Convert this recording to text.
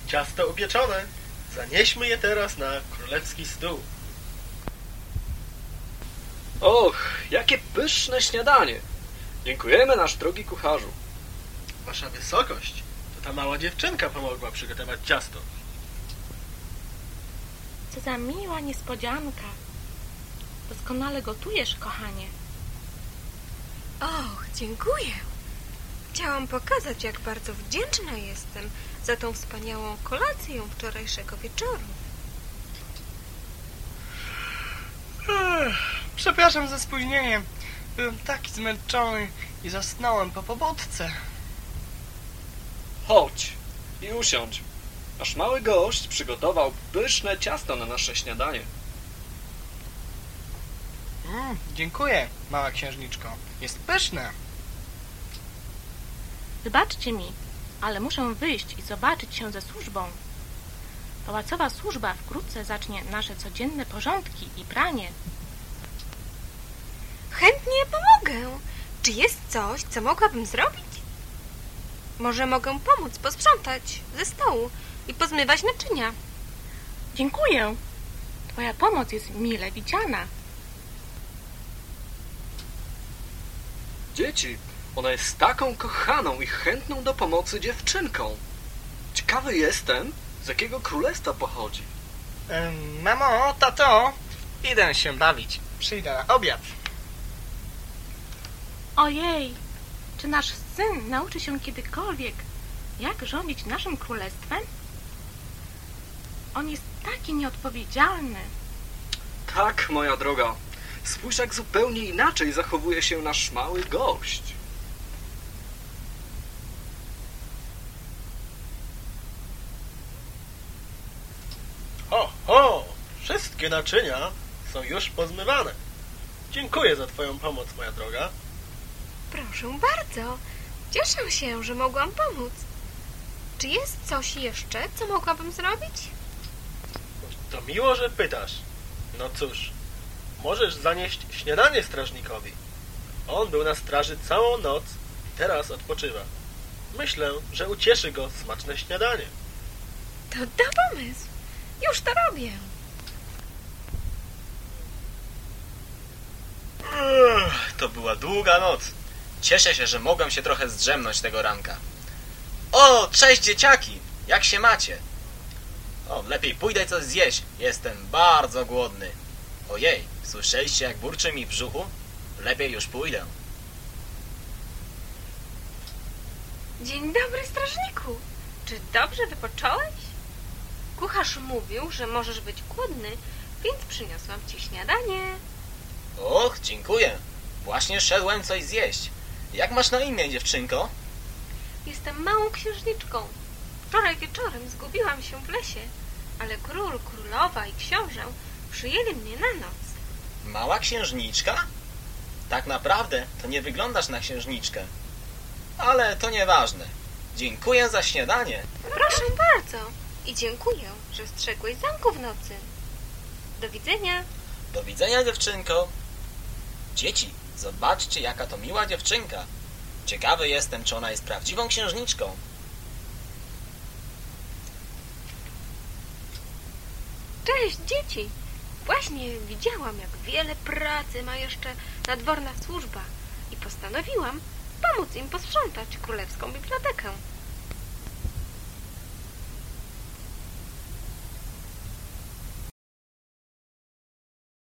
Ciasto upieczone. Zanieśmy je teraz na królewski stół. Och, jakie pyszne śniadanie! Dziękujemy, nasz drogi kucharzu. Wasza wysokość, to ta mała dziewczynka pomogła przygotować ciasto. Co za miła niespodzianka. Doskonale gotujesz, kochanie. Och, dziękuję. Chciałam pokazać, jak bardzo wdzięczna jestem za tą wspaniałą kolację wczorajszego wieczoru. Przepraszam za spóźnienie. Byłem taki zmęczony i zasnąłem po pobudce. Chodź i usiądź. Nasz mały gość przygotował pyszne ciasto na nasze śniadanie. Dziękuję, mała księżniczko. Jest pyszne. Wybaczcie mi, ale muszę wyjść i zobaczyć się ze służbą. Pałacowa służba wkrótce zacznie nasze codzienne porządki i pranie. Chętnie pomogę. Czy jest coś, co mogłabym zrobić? Może mogę pomóc posprzątać ze stołu i pozmywać naczynia. Dziękuję. Twoja pomoc jest mile widziana. Dzieci, ona jest taką kochaną i chętną do pomocy dziewczynką. Ciekawy jestem, z jakiego królestwa pochodzi. Mamo, tato, idę się bawić. Przyjdę na obiad. Ojej, czy nasz syn nauczy się kiedykolwiek, jak rządzić naszym królestwem? On jest taki nieodpowiedzialny. Tak, moja droga. Spójrz, jak zupełnie inaczej zachowuje się nasz mały gość. Ho, ho! Wszystkie naczynia są już pozmywane. Dziękuję za twoją pomoc, moja droga. Proszę bardzo. Cieszę się, że mogłam pomóc. Czy jest coś jeszcze, co mogłabym zrobić? To miło, że pytasz. No cóż, możesz zanieść śniadanie strażnikowi. On był na straży całą noc i teraz odpoczywa. Myślę, że ucieszy go smaczne śniadanie. To pomysł. Już to robię. To była długa noc. Cieszę się, że mogłem się trochę zdrzemnąć tego ranka. O, cześć dzieciaki! Jak się macie? O, lepiej pójdę coś zjeść. Jestem bardzo głodny. Ojej, słyszeliście, jak burczy mi w brzuchu? Lepiej już pójdę. Dzień dobry, strażniku. Czy dobrze wypocząłeś? Kucharz mówił, że możesz być głodny, więc przyniosłam ci śniadanie. Och, dziękuję. Właśnie szedłem coś zjeść. Jak masz na imię, dziewczynko? Jestem małą księżniczką. Wczoraj wieczorem zgubiłam się w lesie, ale król, królowa i książę przyjęli mnie na noc. Mała księżniczka? Tak naprawdę to nie wyglądasz na księżniczkę. Ale to nieważne. Dziękuję za śniadanie. Proszę bardzo i dziękuję, że strzegłeś zamku w nocy. Do widzenia. Do widzenia, dziewczynko. Dzieci, zobaczcie, jaka to miła dziewczynka. Ciekawy jestem, czy ona jest prawdziwą księżniczką. Cześć, dzieci. Właśnie widziałam, jak wiele pracy ma jeszcze nadworna służba i postanowiłam pomóc im posprzątać królewską bibliotekę.